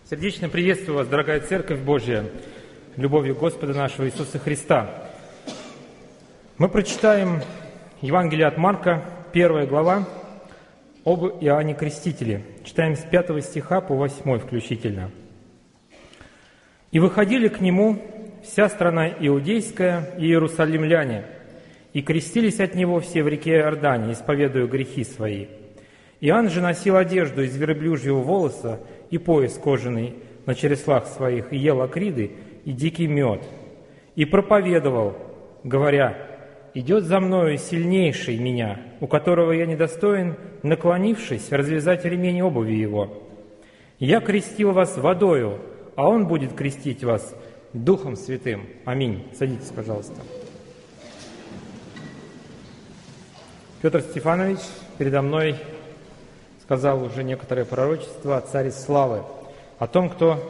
Сердечно приветствую вас, дорогая Церковь Божья, любовью Господа нашего Иисуса Христа. Мы прочитаем Евангелие от Марка, 1 глава, об Иоанне Крестителе. Читаем с 5 стиха по 8 включительно. «И выходили к нему вся страна иудейская и иерусалимляне, и крестились от него все в реке Иордане, исповедуя грехи свои. Иоанн же носил одежду из верблюжьего волоса и пояс кожаный на череслах своих, и ел акриды и дикий мед, и проповедовал, говоря: „Идет за мною сильнейший меня, у которого я недостоин, наклонившись, развязать ремень обуви его. Я крестил вас водою, а он будет крестить вас Духом Святым“». Аминь. Садитесь, пожалуйста. Петр Стефанович передо мной сказал уже некоторое пророчество о Царе Славы, о том, кто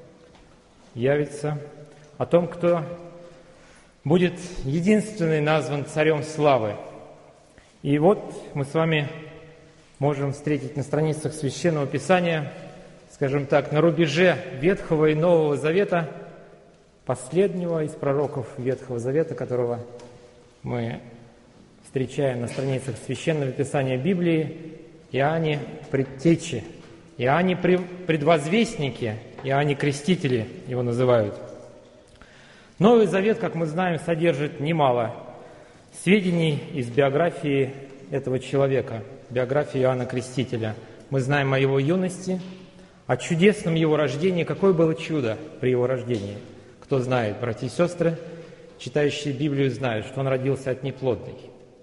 явится, о том, кто будет единственный назван Царем Славы. И вот мы с вами можем встретить на страницах Священного Писания, скажем так, на рубеже Ветхого и Нового Завета, последнего из пророков Ветхого Завета, которого мы встречаем на страницах Священного Писания Библии, Иоанне Предтече, Иоанне Предвозвестнике, Иоанне Крестителе его называют. Новый Завет, как мы знаем, содержит немало сведений из биографии этого человека, биографии Иоанна Крестителя. Мы знаем о его юности, о чудесном его рождении. Какое было чудо при его рождении? Кто знает, братья и сестры, читающие Библию, знают, что он родился от неплодной.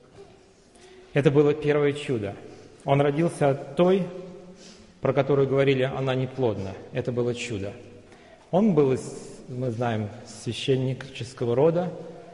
Это было первое чудо. Он родился от той, про которую говорили, она неплодна. Это было чудо. Он был, мы знаем, священнического рода.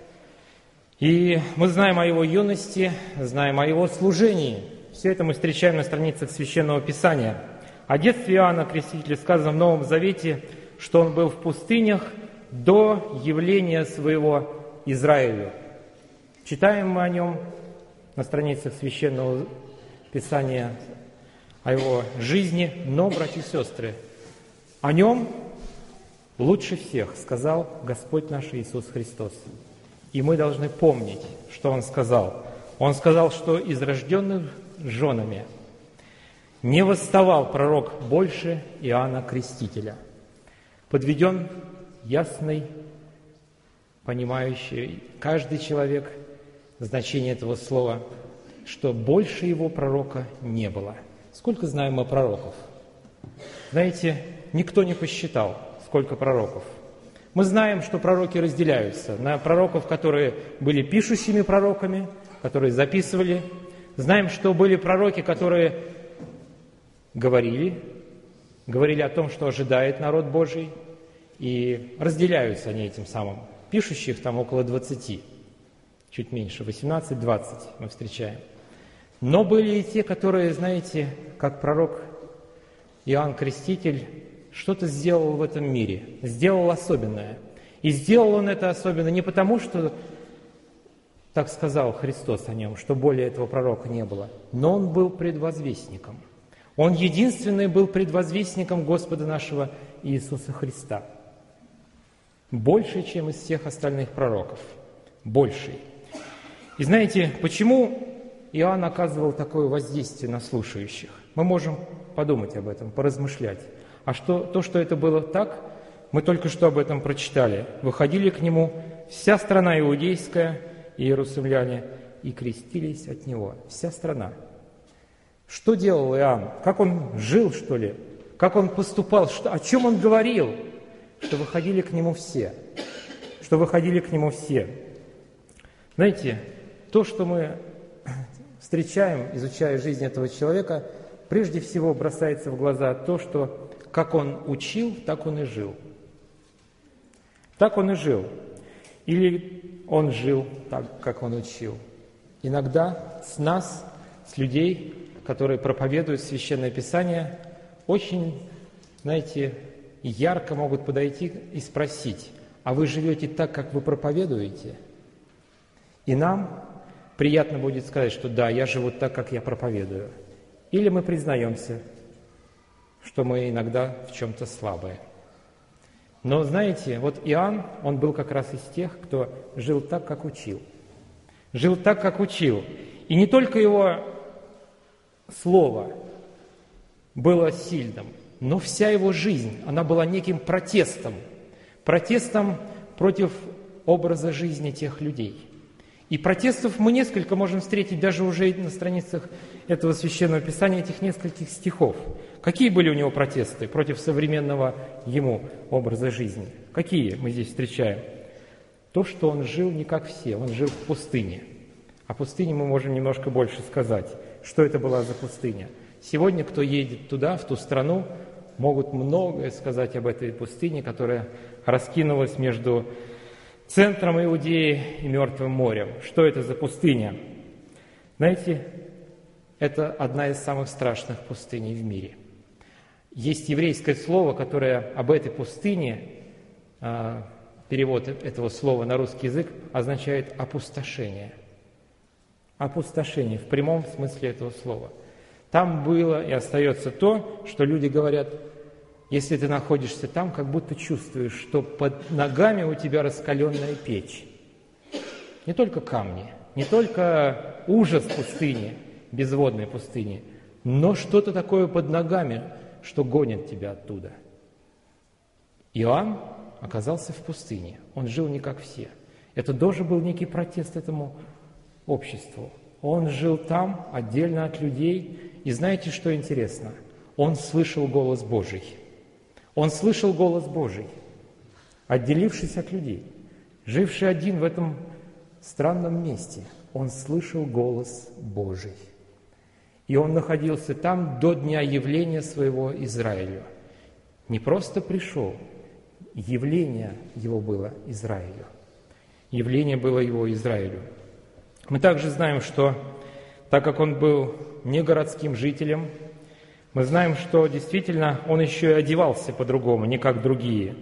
И мы знаем о его юности, знаем о его служении. Все это мы встречаем на страницах Священного Писания. О детстве Иоанна Крестителя сказано в Новом Завете, что он был в пустынях до явления своего Израилю. Читаем мы о нем на страницах Священного Писания, о его жизни, но, братья и сестры, о нем лучше всех сказал Господь наш Иисус Христос. И мы должны помнить, что Он сказал. Он сказал, что из рожденных женами не восставал пророк больше Иоанна Крестителя. Подведен ясный, понимающий каждый человек значение этого слова, что больше его пророка не было. Сколько знаем мы пророков? Знаете, никто не посчитал, сколько пророков. Мы знаем, что пророки разделяются на пророков, которые были пишущими пророками, которые записывали. Знаем, что были пророки, которые говорили о том, что ожидает народ Божий, и разделяются они этим самым. Пишущих там около 20, чуть меньше, 18-20 мы встречаем. Но были и те, которые, знаете, как пророк Иоанн Креститель, что-то сделал в этом мире, сделал особенное. И сделал он это особенно не потому, что так сказал Христос о нем, что более этого пророка не было, но он был предвозвестником. Он единственный был предвозвестником Господа нашего Иисуса Христа. Больше, чем из всех остальных пророков. Больший. И знаете, почему Иоанн оказывал такое воздействие на слушающих? Мы можем подумать об этом, поразмышлять. А то, что это было так, мы только что об этом прочитали. Выходили к нему вся страна иудейская и иерусалимляне, и крестились от него. Вся страна. Что делал Иоанн? Как он жил, что ли? Как он поступал? О чем он говорил? Что выходили к нему все. Что выходили к нему все. Знаете, то, что мы встречаем, изучая жизнь этого человека, прежде всего бросается в глаза то, что как он учил, так он и жил. Так он и жил. Или он жил так, как он учил. Иногда с нас, с людей, которые проповедуют Священное Писание, очень, знаете, ярко могут подойти и спросить: а вы живете так, как вы проповедуете? И нам приятно будет сказать, что да, я живу так, как я проповедую. Или мы признаемся, что мы иногда в чем-то слабые. Но знаете, вот Иоанн, он был как раз из тех, кто жил так, как учил. Жил так, как учил. И не только его слово было сильным, но вся его жизнь, она была неким протестом. Протестом против образа жизни тех людей. И протестов мы несколько можем встретить даже уже на страницах этого Священного Писания, этих нескольких стихов. Какие были у него протесты против современного ему образа жизни? Какие мы здесь встречаем? То, что он жил не как все, он жил в пустыне. О пустыне мы можем немножко больше сказать. Что это была за пустыня? Сегодня, кто едет туда, в ту страну, могут многое сказать об этой пустыне, которая раскинулась между центром Иудеи и Мертвым морем. Что это за пустыня? Знаете, это одна из самых страшных пустыней в мире. Есть еврейское слово, которое об этой пустыне, перевод этого слова на русский язык, означает опустошение. Опустошение в прямом смысле этого слова. Там было и остается то, что люди говорят: если ты находишься там, как будто чувствуешь, что под ногами у тебя раскаленная печь. Не только камни, не только ужас пустыни, безводной пустыни, но что-то такое под ногами, что гонит тебя оттуда. Иоанн оказался в пустыне. Он жил не как все. Это тоже был некий протест этому обществу. Он жил там, отдельно от людей. И знаете, что интересно? Он слышал голос Божий. Он слышал голос Божий, отделившись от людей, живший один в этом странном месте. Он слышал голос Божий. И он находился там до дня явления своего Израилю. Не просто пришел, явление его было Израилю. Явление было его Израилю. Мы также знаем, что так как он был не городским жителем, мы знаем, что действительно он еще и одевался по-другому, не как другие.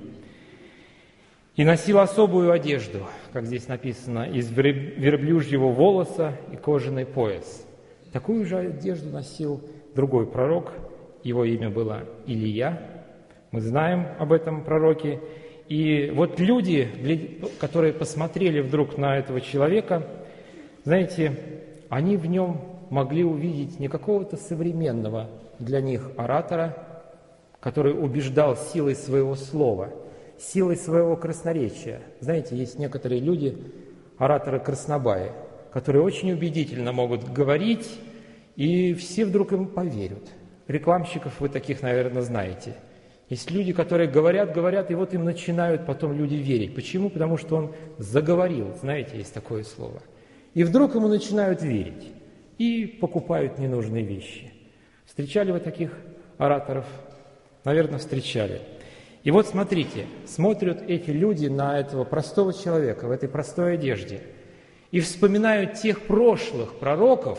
И носил особую одежду, как здесь написано, из верблюжьего волоса и кожаный пояс. Такую же одежду носил другой пророк, его имя было Илия. Мы знаем об этом пророке. И вот люди, которые посмотрели вдруг на этого человека, знаете, они в нем могли увидеть не какого-то современного для них оратора, который убеждал силой своего слова, силой своего красноречия. Знаете, есть некоторые люди, ораторы-краснобаи, которые очень убедительно могут говорить, и все вдруг им поверят. Рекламщиков вы таких, наверное, знаете. Есть люди, которые говорят, и вот им начинают потом люди верить. Почему? Потому что он заговорил, знаете, есть такое слово. И вдруг ему начинают верить и покупают ненужные вещи. Встречали вы таких ораторов? Наверное, встречали. И вот смотрите, смотрят эти люди на этого простого человека в этой простой одежде и вспоминают тех прошлых пророков,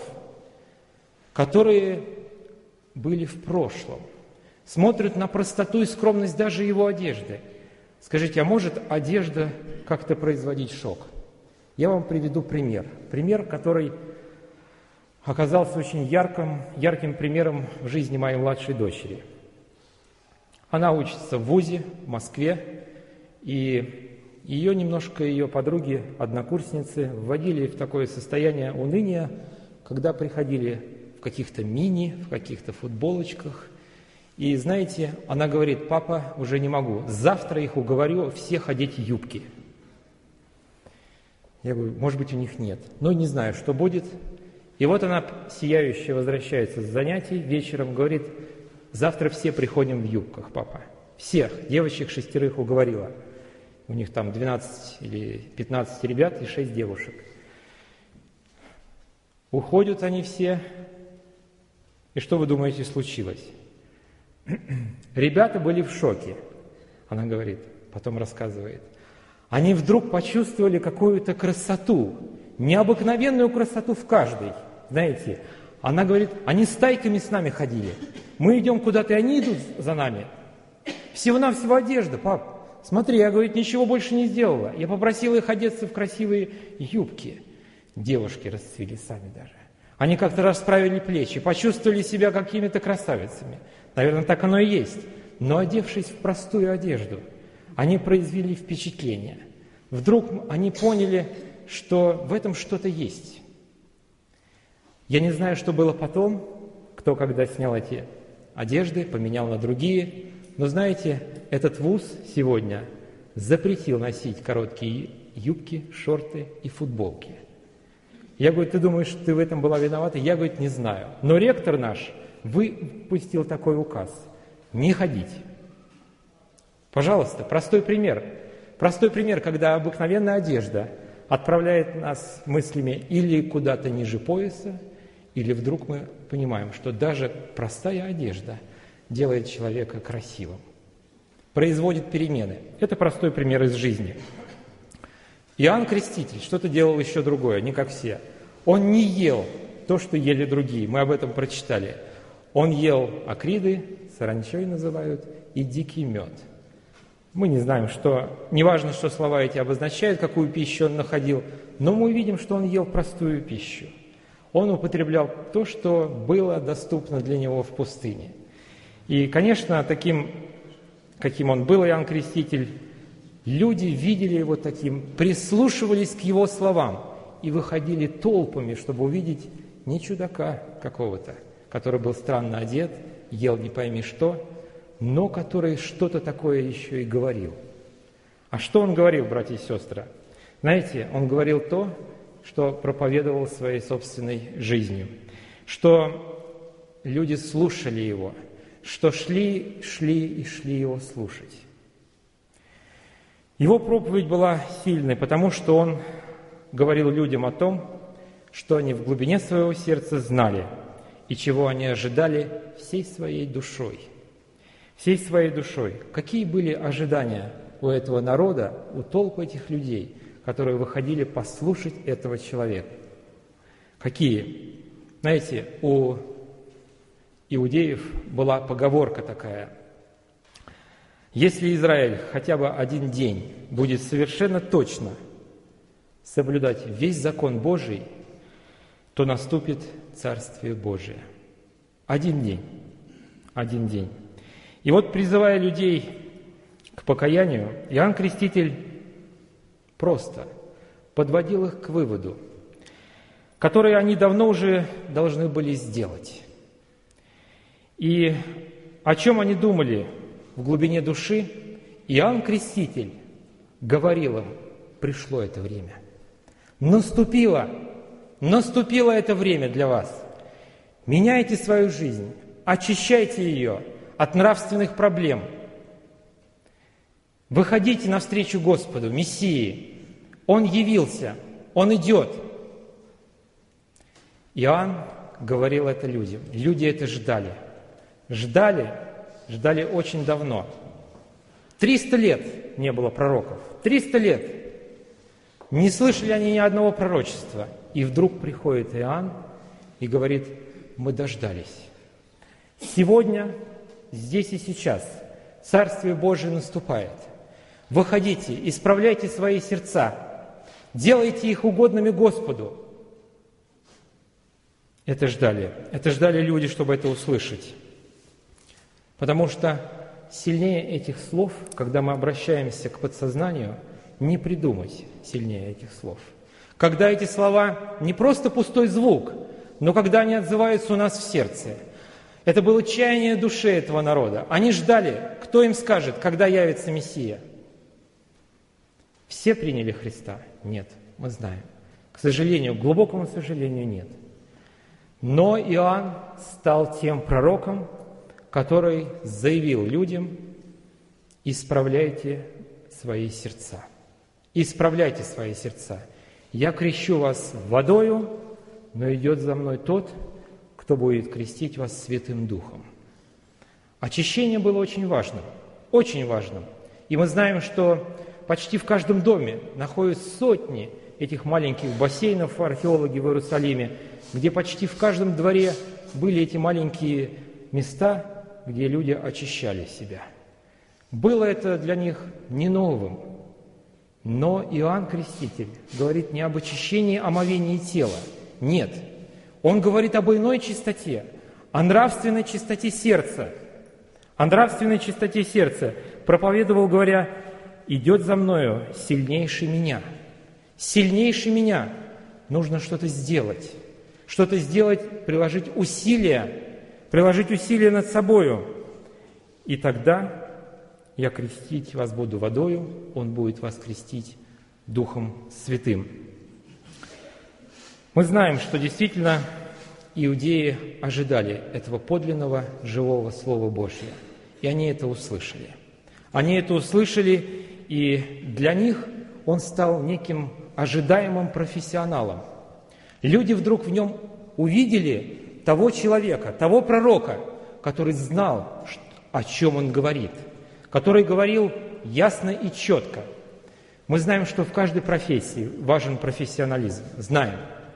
которые были в прошлом. Смотрят на простоту и скромность даже его одежды. Скажите, а может одежда как-то производить шок? Я вам приведу пример. Пример, который оказался очень ярким примером в жизни моей младшей дочери. Она учится в вузе в Москве, и ее подруги, однокурсницы, вводили в такое состояние уныния, когда приходили в каких-то мини, в каких-то футболочках. И знаете, она говорит: папа, уже не могу, завтра их уговорю всех одеть юбки. Я говорю: может быть, у них нет, но не знаю, что будет. И вот она, сияющая, возвращается с занятий вечером, говорит: завтра все приходим в юбках, папа. Всех, девочек 6 уговорила. У них там 12 или 15 ребят и 6 девушек. Уходят они все, и что вы думаете случилось? Ребята были в шоке, она говорит, потом рассказывает. Они вдруг почувствовали какую-то красоту, необыкновенную красоту в каждой. Знаете, она говорит, они стайками с нами ходили. Мы идем куда-то, и они идут за нами. Всего-навсего одежда, пап. Смотри, я, говорит, ничего больше не сделала. Я попросила их одеться в красивые юбки. Девушки расцвели сами даже. Они как-то расправили плечи, почувствовали себя какими-то красавицами. Наверное, так оно и есть. Но, одевшись в простую одежду, они произвели впечатление. Вдруг они поняли, что в этом что-то есть. Я не знаю, что было потом, кто когда снял эти одежды, поменял на другие. Но знаете, этот вуз сегодня запретил носить короткие юбки, шорты и футболки. Я говорю, ты думаешь, ты в этом была виновата? Я, говорю, не знаю. Но ректор наш выпустил такой указ. Не ходить. Пожалуйста, простой пример. Простой пример, когда обыкновенная одежда отправляет нас мыслями или куда-то ниже пояса, или вдруг мы понимаем, что даже простая одежда делает человека красивым, производит перемены. Это простой пример из жизни. Иоанн Креститель что-то делал еще другое, не как все. Он не ел то, что ели другие, мы об этом прочитали. Он ел акриды, саранчой называют, и дикий мед. Мы не знаем, неважно, что слова эти обозначают, какую пищу он находил, но мы видим, что он ел простую пищу. Он употреблял то, что было доступно для него в пустыне. И, конечно, таким, каким он был, Иоанн Креститель, люди видели его таким, прислушивались к его словам и выходили толпами, чтобы увидеть не чудака какого-то, который был странно одет, ел не пойми что, но который что-то такое еще и говорил. А что он говорил, братья и сестры? Знаете, он говорил то, что проповедовал своей собственной жизнью, что люди слушали его, что шли его слушать. Его проповедь была сильной, потому что он говорил людям о том, что они в глубине своего сердца знали и чего они ожидали всей своей душой. Всей своей душой. Какие были ожидания у этого народа, у толп этих людей, которые выходили послушать этого человека? Какие? Знаете, у иудеев была поговорка такая: если Израиль хотя бы один день будет совершенно точно соблюдать весь закон Божий, то наступит Царствие Божие. Один день. Один день. И вот, призывая людей к покаянию, Иоанн Креститель просто подводил их к выводу, который они давно уже должны были сделать. И о чем они думали в глубине души, Иоанн Креститель говорил им: пришло это время. Наступило это время для вас. Меняйте свою жизнь, очищайте ее от нравственных проблем. Выходите навстречу Господу, Мессии. Он явился, Он идет. Иоанн говорил это людям. Люди это ждали. Ждали очень давно. 300 лет не было пророков. 300 лет. Не слышали они ни одного пророчества. И вдруг приходит Иоанн и говорит: мы дождались. Сегодня, здесь и сейчас Царствие Божие наступает. Выходите, исправляйте свои сердца, делайте их угодными Господу. Это ждали люди, чтобы это услышать. Потому что сильнее этих слов, когда мы обращаемся к подсознанию, не придумать сильнее этих слов. Когда эти слова не просто пустой звук, но когда они отзываются у нас в сердце. Это было чаяние души этого народа. Они ждали, кто им скажет, когда явится Мессия. Все приняли Христа? Нет, мы знаем. К сожалению, к глубокому сожалению, нет. Но Иоанн стал тем пророком, который заявил людям: исправляйте свои сердца. Исправляйте свои сердца. Я крещу вас водою, но идет за мной тот, кто будет крестить вас Святым Духом. Очищение было очень важным, очень важным. И мы знаем, что почти в каждом доме находятся сотни этих маленьких бассейнов, археологи в Иерусалиме, где почти в каждом дворе были эти маленькие места, где люди очищали себя. Было это для них не новым. Но Иоанн Креститель говорит не об очищении омовении тела. Нет. Он говорит об иной чистоте, о нравственной чистоте сердца. О нравственной чистоте сердца. Проповедовал, говоря: «Идет за мною сильнейший меня». Сильнейший меня. Нужно что-то сделать. Что-то сделать, приложить усилия над собою. И тогда я крестить вас буду водою, Он будет вас крестить Духом Святым. Мы знаем, что действительно иудеи ожидали этого подлинного живого Слова Божьего, и они это услышали. Они это услышали, и для них Он стал неким ожидаемым профессионалом. Люди вдруг в нем увидели того человека, того пророка, который знал, о чем он говорит, который говорил ясно и четко. Мы знаем, что в каждой профессии важен профессионализм. Знаем.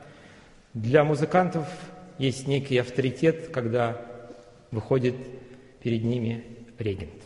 Для музыкантов есть некий авторитет, когда выходит перед ними регент.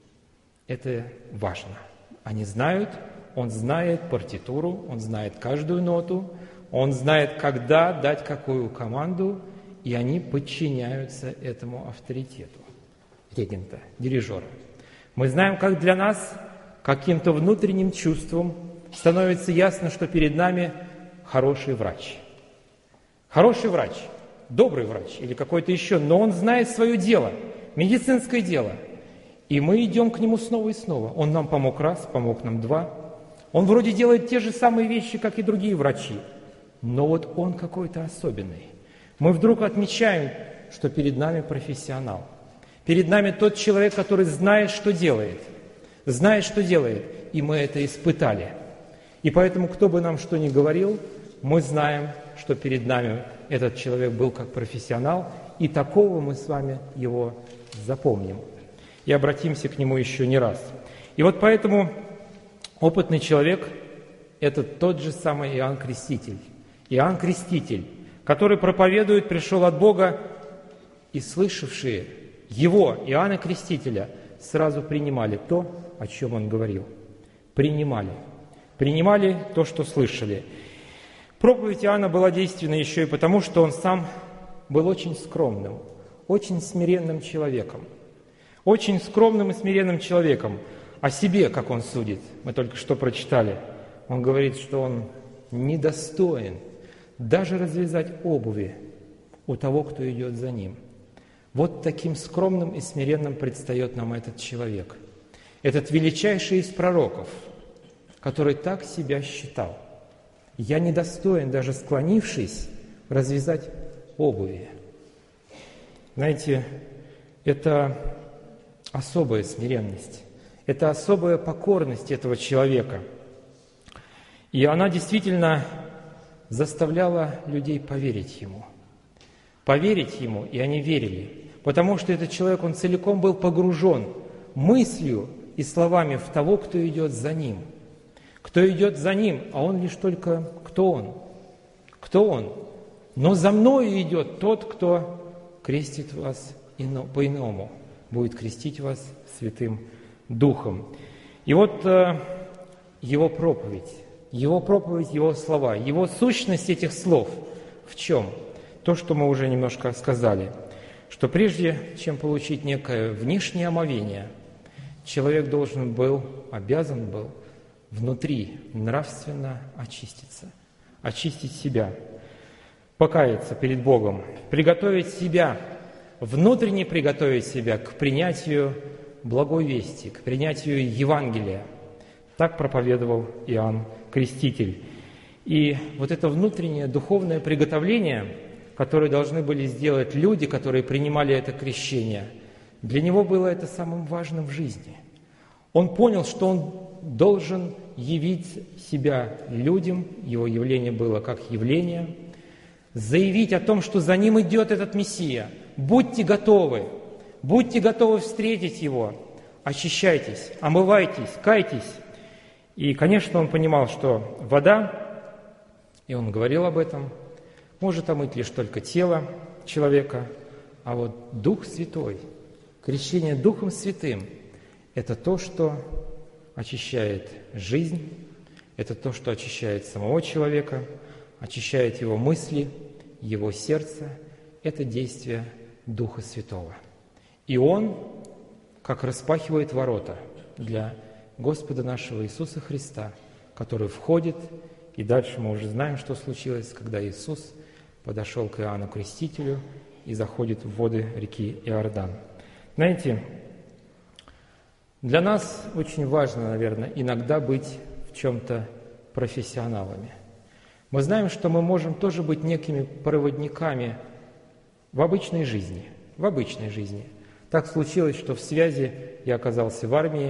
Это важно. Они знают, он знает партитуру, он знает каждую ноту, он знает, когда дать какую команду, и они подчиняются этому авторитету регента, дирижера. Мы знаем, как для нас каким-то внутренним чувством становится ясно, что перед нами хороший врач. Хороший врач, добрый врач или какой-то еще, но он знает свое дело, медицинское дело. И мы идем к нему снова и снова. Он нам помог раз, помог нам два. Он вроде делает те же самые вещи, как и другие врачи, но вот он какой-то особенный. Мы вдруг отмечаем, что перед нами профессионал. Перед нами тот человек, который знает, что делает. Знает, что делает. И мы это испытали. И поэтому, кто бы нам что ни говорил, мы знаем, что перед нами этот человек был как профессионал, и такого мы с вами его запомним. И обратимся к нему еще не раз. И вот поэтому опытный человек – это тот же самый Иоанн Креститель. Иоанн Креститель, который проповедует, пришел от Бога, и слышавшие его, Иоанна Крестителя, сразу принимали то, о чем он говорил. Принимали то, что слышали. Проповедь Иоанна была действенна еще и потому, что он сам был очень скромным, очень смиренным человеком. Очень скромным и смиренным человеком. О себе, как он судит, мы только что прочитали. Он говорит, что он недостоин даже развязать обуви у того, кто идет за ним. Вот таким скромным и смиренным предстает нам этот человек. Этот величайший из пророков, который так себя считал. Я недостоин, даже склонившись, развязать обуви. Знаете, это особая смиренность, это особая покорность этого человека. И она действительно заставляла людей поверить ему. Поверить ему, и они верили. Потому что этот человек, он целиком был погружен мыслью и словами в того, кто идет за ним. Кто идет за ним, а он лишь только кто он? Кто он? Но за мною идет тот, кто крестит вас по-иному, будет крестить вас Святым Духом. И вот его проповедь, его слова, его сущность этих слов в чем? То, что мы уже немножко сказали, что прежде чем получить некое внешнее омовение, человек обязан был внутри нравственно очиститься, очистить себя, покаяться перед Богом, приготовить себя, внутренне приготовить себя к принятию благой вести, к принятию Евангелия. Так проповедовал Иоанн Креститель. И вот это внутреннее духовное приготовление, которое должны были сделать люди, которые принимали это крещение, для него было это самым важным в жизни. Он понял, что он должен явить себя людям, его явление было как явление, заявить о том, что за ним идет этот Мессия. Будьте готовы встретить его, очищайтесь, омывайтесь, кайтесь. И, конечно, он понимал, что вода, и он говорил об этом, может омыть лишь только тело человека, а вот Дух Святой, крещение Духом Святым – это то, что очищает жизнь, это то, что очищает самого человека, очищает его мысли, его сердца – это действие Духа Святого. И Он, как распахивает ворота для Господа нашего Иисуса Христа, который входит, и дальше мы уже знаем, что случилось, когда Иисус подошел к Иоанну Крестителю и заходит в воды реки Иордан. Знаете, для нас очень важно, наверное, иногда быть в чем-то профессионалами. Мы знаем, что мы можем тоже быть некими проводниками в обычной жизни. Так случилось, что в связи я оказался в армии,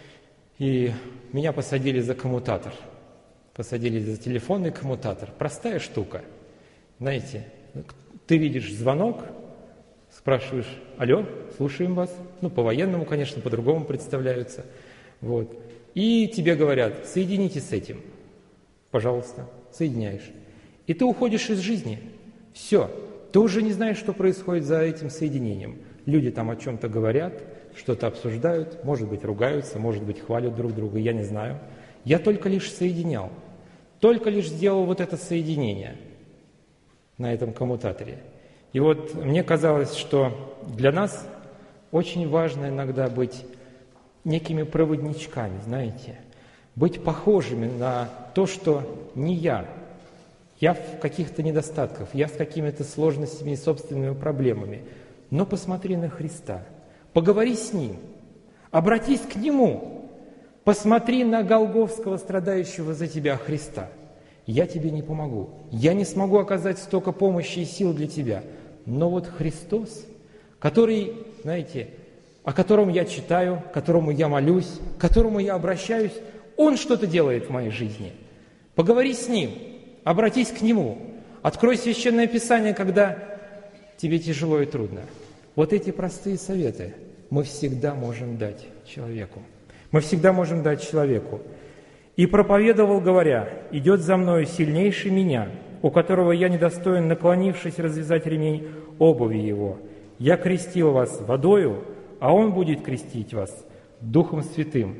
и меня посадили за коммутатор. Посадили за телефонный коммутатор. Простая штука. Знаете, ты видишь звонок, спрашиваешь: «Алло, слушаем вас». По-военному, конечно, по-другому представляются. Вот. И тебе говорят: «Соедините с этим». Пожалуйста, соединяешь. И ты уходишь из жизни. Все. Ты уже не знаешь, что происходит за этим соединением. Люди там о чем-то говорят, что-то обсуждают, может быть, ругаются, может быть, хвалят друг друга, я не знаю. Я только лишь соединял. Только лишь сделал вот это соединение на этом коммутаторе. И вот мне казалось, что для нас очень важно иногда быть некими проводничками, знаете, быть похожими на то, что не я. Я в каких-то недостатках, я с какими-то сложностями и собственными проблемами. Но посмотри на Христа, поговори с Ним, обратись к Нему, посмотри на Голгофского страдающего за тебя Христа. Я тебе не помогу, я не смогу оказать столько помощи и сил для тебя. Но вот Христос, который, знаете, о котором я читаю, к которому я молюсь, к которому я обращаюсь, Он что-то делает в моей жизни. Поговори с Ним, обратись к Нему, открой Священное Писание, когда тебе тяжело и трудно. Вот эти простые советы мы всегда можем дать человеку. Мы всегда можем дать человеку. «И проповедовал, говоря: идет за мною сильнейший меня, у которого я недостоин, наклонившись, развязать ремень обуви его. Я крестил вас водою, а он будет крестить вас Духом Святым».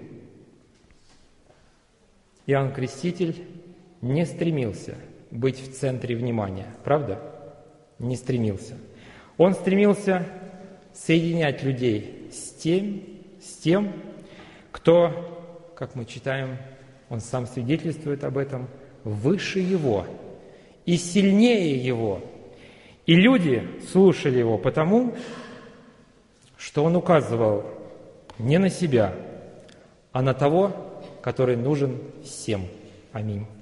Иоанн Креститель не стремился быть в центре внимания, правда? Не стремился. Он стремился соединять людей с тем, кто, как мы читаем, он сам свидетельствует об этом, выше его и сильнее его. И люди слушали его потому, что он указывал не на себя, а на того, который нужен всем. Аминь.